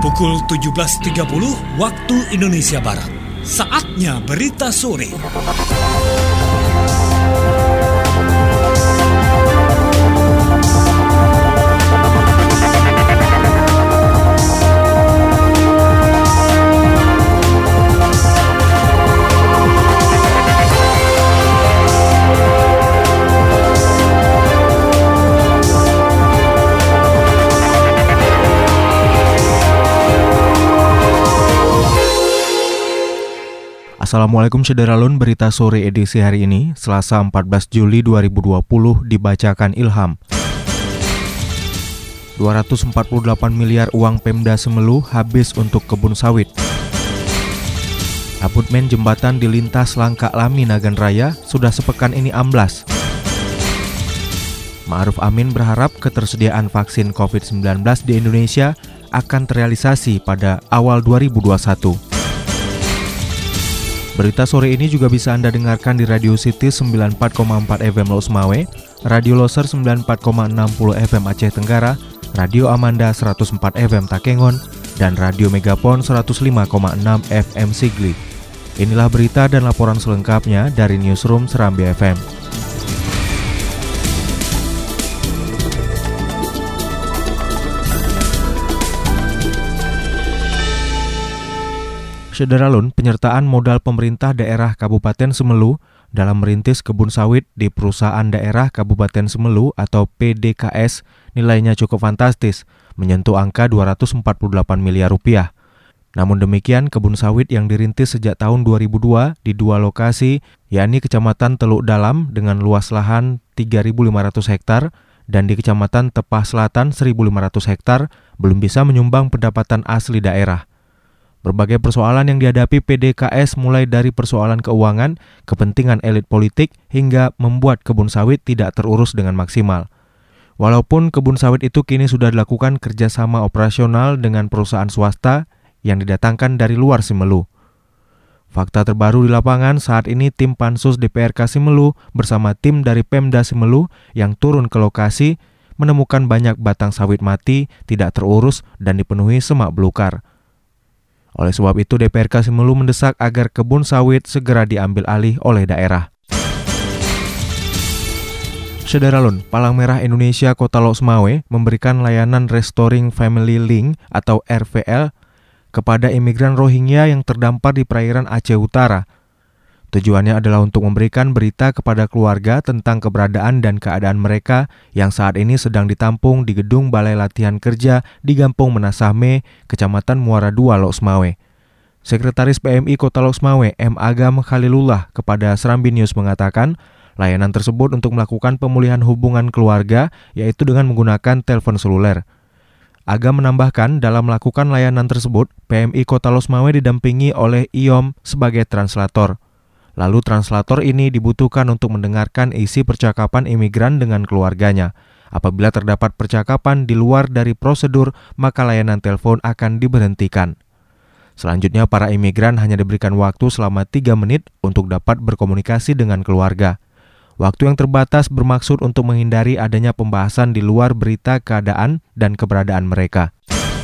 Pukul 17.30 waktu Indonesia Barat. Saatnya berita sore. Assalamualaikum Syederalun, berita sore edisi hari ini, Selasa 14 Juli 2020 dibacakan Ilham. 248 miliar uang Pemda Semelu habis untuk kebun sawit. Abutmen jembatan di lintas Langka Lami Nagan Raya sudah sepekan ini amblas. Ma'ruf Amin berharap ketersediaan vaksin COVID-19 di Indonesia akan terrealisasi pada awal 2021. Berita sore ini juga bisa Anda dengarkan di Radio City 94,4 FM Los Mawe, Radio Loser 94,60 FM Aceh Tenggara, Radio Amanda 104 FM Takengon, dan Radio Megapon 105,6 FM Sigli. Inilah berita dan laporan selengkapnya dari Newsroom Serambi FM. Syederalun, penyertaan modal pemerintah daerah Kabupaten Semelu dalam merintis kebun sawit di perusahaan daerah Kabupaten Semelu atau PDKS nilainya cukup fantastis, menyentuh angka 248 miliar rupiah. Namun demikian, kebun sawit yang dirintis sejak tahun 2002 di dua lokasi, yakni Kecamatan Teluk Dalam dengan luas lahan 3.500 hektar dan di Kecamatan Tepah Selatan 1.500 hektar, belum bisa menyumbang pendapatan asli daerah. Berbagai persoalan yang dihadapi PDKS mulai dari persoalan keuangan, kepentingan elit politik, hingga membuat kebun sawit tidak terurus dengan maksimal. Walaupun kebun sawit itu kini sudah dilakukan kerjasama operasional dengan perusahaan swasta yang didatangkan dari luar Semelu. Fakta terbaru di lapangan saat ini tim Pansus DPRK Semelu bersama tim dari Pemda Semelu yang turun ke lokasi menemukan banyak batang sawit mati, tidak terurus, dan dipenuhi semak belukar. Oleh sebab itu, DPRK Semelu mendesak agar kebun sawit segera diambil alih oleh daerah. Syederalun, Palang Merah Indonesia Kota Los Mawe memberikan layanan Restoring Family Link atau RVL kepada imigran Rohingya yang terdampar di perairan Aceh Utara. Tujuannya adalah untuk memberikan berita kepada keluarga tentang keberadaan dan keadaan mereka yang saat ini sedang ditampung di gedung Balai Latihan Kerja di Gampung Menasahme, Kecamatan Muara II, Los Mawe. Sekretaris PMI Kota Los Mawe, M. Agam Khalilullah, kepada Serambi News mengatakan, layanan tersebut untuk melakukan pemulihan hubungan keluarga, yaitu dengan menggunakan telepon seluler. Agam menambahkan, dalam melakukan layanan tersebut, PMI Kota Los Mawe didampingi oleh IOM sebagai translator. Lalu translator ini dibutuhkan untuk mendengarkan isi percakapan imigran dengan keluarganya. Apabila terdapat percakapan di luar dari prosedur, maka layanan telepon akan diberhentikan. Selanjutnya, para imigran hanya diberikan waktu selama 3 menit untuk dapat berkomunikasi dengan keluarga. Waktu yang terbatas bermaksud untuk menghindari adanya pembahasan di luar berita keadaan dan keberadaan mereka.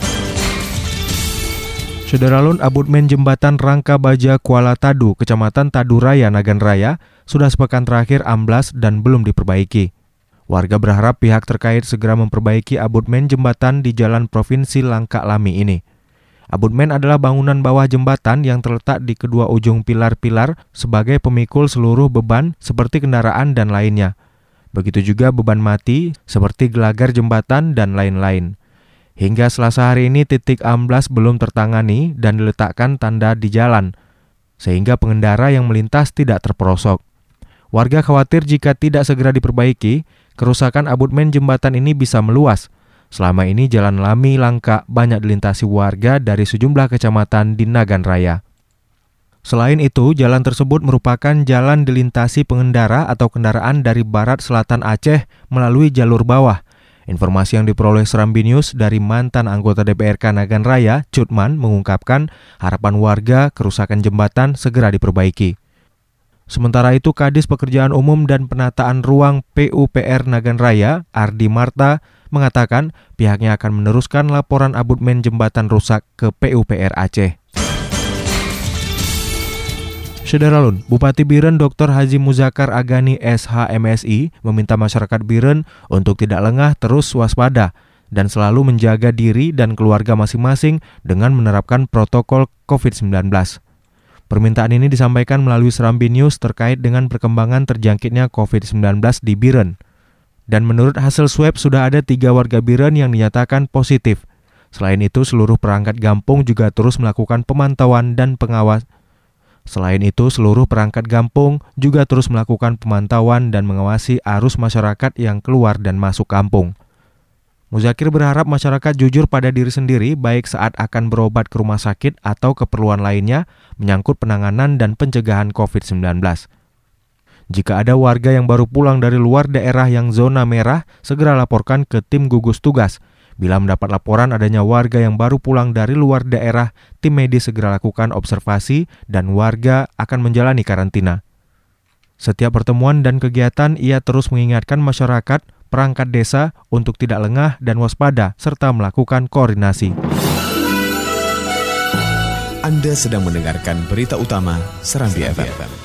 Syederalun, abutmen jembatan Rangka Baja Kuala Tadu, Kecamatan Tadu Raya, Nagan Raya, sudah sepekan terakhir amblas dan belum diperbaiki. Warga berharap pihak terkait segera memperbaiki abutmen jembatan di Jalan Provinsi Langka Lami ini. Abutmen adalah bangunan bawah jembatan yang terletak di kedua ujung pilar-pilar sebagai pemikul seluruh beban seperti kendaraan dan lainnya. Begitu juga beban mati seperti gelagar jembatan dan lain-lain. Hingga Selasa hari ini titik amblas belum tertangani dan diletakkan tanda di jalan, sehingga pengendara yang melintas tidak terperosok. Warga khawatir jika tidak segera diperbaiki, kerusakan abutmen jembatan ini bisa meluas. Selama ini Jalan Lami Langka banyak dilintasi warga dari sejumlah kecamatan di Nagan Raya. Selain itu, jalan tersebut merupakan jalan dilintasi pengendara atau kendaraan dari barat selatan Aceh melalui jalur bawah. Informasi yang diperoleh Serambi News dari mantan anggota DPRK Nagan Raya, Cutman, mengungkapkan harapan warga kerusakan jembatan segera diperbaiki. Sementara itu, Kadis Pekerjaan Umum dan Penataan Ruang PUPR Nagan Raya, Ardi Marta, mengatakan pihaknya akan meneruskan laporan abutmen jembatan rusak ke PUPR Aceh. Syederalun, Bupati Biren Dr. Haji Muzakar Agani SH.MSI meminta masyarakat Biren untuk tidak lengah, terus waspada dan selalu menjaga diri dan keluarga masing-masing dengan menerapkan protokol COVID-19. Permintaan ini disampaikan melalui Serambi News terkait dengan perkembangan terjangkitnya COVID-19 di Biren. Dan menurut hasil swab sudah ada 3 warga Biren yang dinyatakan positif. Selain itu, seluruh perangkat kampung juga terus melakukan pemantauan dan pengawas. Selain itu, seluruh perangkat kampung juga terus melakukan pemantauan dan mengawasi arus masyarakat yang keluar dan masuk kampung. Muzakir berharap masyarakat jujur pada diri sendiri baik saat akan berobat ke rumah sakit atau keperluan lainnya menyangkut penanganan dan pencegahan COVID-19. Jika ada warga yang baru pulang dari luar daerah yang zona merah, segera laporkan ke tim gugus tugas. Bila mendapat laporan adanya warga yang baru pulang dari luar daerah, tim medis segera lakukan observasi dan warga akan menjalani karantina. Setiap pertemuan dan kegiatan, ia terus mengingatkan masyarakat, perangkat desa untuk tidak lengah dan waspada serta melakukan koordinasi. Anda sedang mendengarkan berita utama Serambi FM.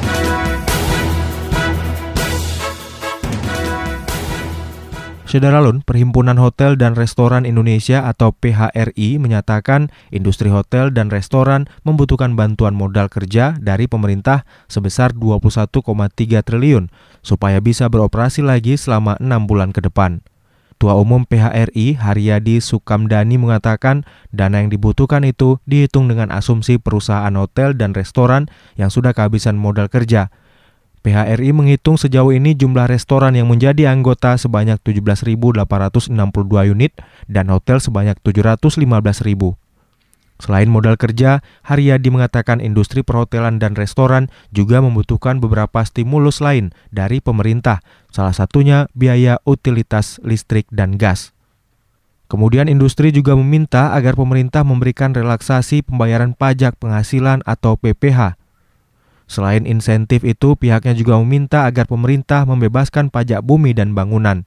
Syederalun, Perhimpunan Hotel dan Restoran Indonesia atau PHRI menyatakan industri hotel dan restoran membutuhkan bantuan modal kerja dari pemerintah sebesar 21,3 triliun supaya bisa beroperasi lagi selama 6 bulan ke depan. Ketua Umum PHRI Haryadi Sukamdani mengatakan dana yang dibutuhkan itu dihitung dengan asumsi perusahaan hotel dan restoran yang sudah kehabisan modal kerja. PHRI menghitung sejauh ini jumlah restoran yang menjadi anggota sebanyak 17.862 unit dan hotel sebanyak 715.000. Selain modal kerja, Haryadi mengatakan industri perhotelan dan restoran juga membutuhkan beberapa stimulus lain dari pemerintah, salah satunya biaya utilitas listrik dan gas. Kemudian industri juga meminta agar pemerintah memberikan relaksasi pembayaran pajak penghasilan atau PPH. Selain insentif itu, pihaknya juga meminta agar pemerintah membebaskan pajak bumi dan bangunan.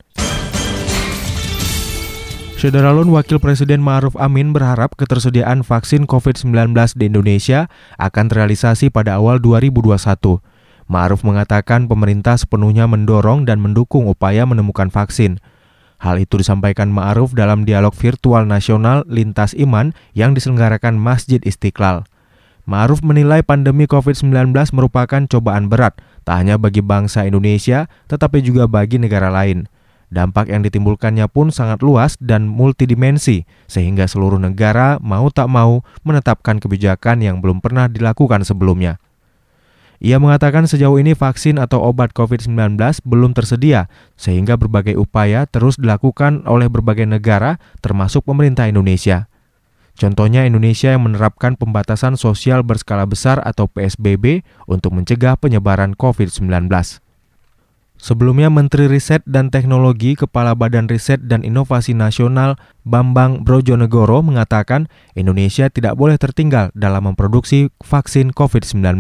Syederalun, Wakil Presiden Ma'ruf Amin berharap ketersediaan vaksin COVID-19 di Indonesia akan terrealisasi pada awal 2021. Ma'ruf mengatakan pemerintah sepenuhnya mendorong dan mendukung upaya menemukan vaksin. Hal itu disampaikan Ma'ruf dalam dialog virtual nasional Lintas Iman yang diselenggarakan Masjid Istiqlal. Ma'ruf menilai pandemi COVID-19 merupakan cobaan berat, tak hanya bagi bangsa Indonesia, tetapi juga bagi negara lain. Dampak yang ditimbulkannya pun sangat luas dan multidimensi, sehingga seluruh negara mau tak mau menetapkan kebijakan yang belum pernah dilakukan sebelumnya. Ia mengatakan sejauh ini vaksin atau obat COVID-19 belum tersedia, sehingga berbagai upaya terus dilakukan oleh berbagai negara, termasuk pemerintah Indonesia. Contohnya Indonesia yang menerapkan pembatasan sosial berskala besar atau PSBB untuk mencegah penyebaran COVID-19. Sebelumnya Menteri Riset dan Teknologi Kepala Badan Riset dan Inovasi Nasional Bambang Brojonegoro mengatakan Indonesia tidak boleh tertinggal dalam memproduksi vaksin COVID-19.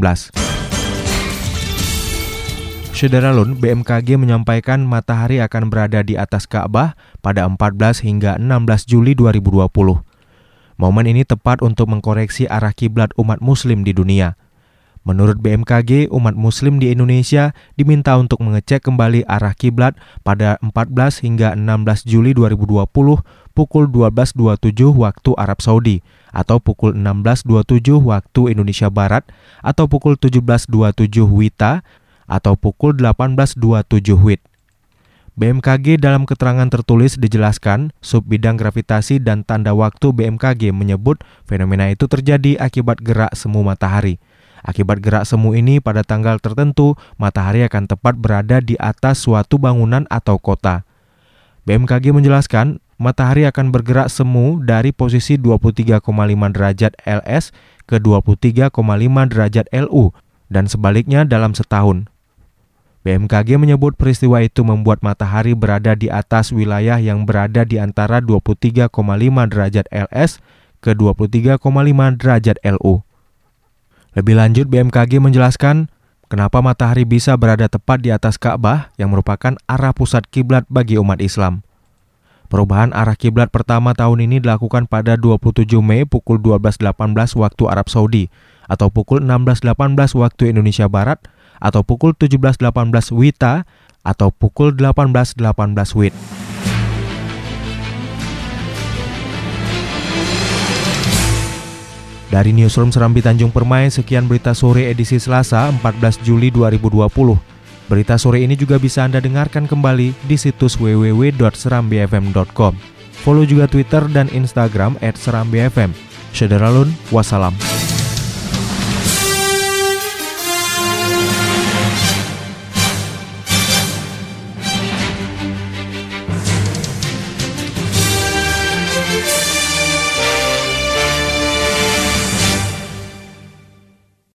Syederalun, BMKG menyampaikan matahari akan berada di atas Ka'bah pada 14 hingga 16 Juli 2020. Momen ini tepat untuk mengkoreksi arah kiblat umat muslim di dunia. Menurut BMKG, umat muslim di Indonesia diminta untuk mengecek kembali arah kiblat pada 14 hingga 16 Juli 2020 pukul 12.27 waktu Arab Saudi atau pukul 16.27 waktu Indonesia Barat atau pukul 17.27 WITA atau pukul 18.27 WIT. BMKG dalam keterangan tertulis dijelaskan, Subbidang Gravitasi dan Tanda Waktu BMKG menyebut fenomena itu terjadi akibat gerak semu matahari. Akibat gerak semu ini pada tanggal tertentu, matahari akan tepat berada di atas suatu bangunan atau kota. BMKG menjelaskan, matahari akan bergerak semu dari posisi 23,5 derajat LS ke 23,5 derajat LU dan sebaliknya dalam setahun. BMKG menyebut peristiwa itu membuat matahari berada di atas wilayah yang berada di antara 23,5 derajat LS ke 23,5 derajat LU. Lebih lanjut, BMKG menjelaskan kenapa matahari bisa berada tepat di atas Ka'bah yang merupakan arah pusat kiblat bagi umat Islam. Perubahan arah kiblat pertama tahun ini dilakukan pada 27 Mei pukul 12.18 waktu Arab Saudi atau pukul 16.18 waktu Indonesia Barat atau pukul 17.18 WITA atau pukul 18.18 WIT. Dari Newsroom Serambi Tanjung Permai, sekian berita sore edisi Selasa 14 Juli 2020. Berita sore ini juga bisa Anda dengarkan kembali di situs www.serambifm.com. Follow juga Twitter dan Instagram @serambifm. Syederalun, wassalam.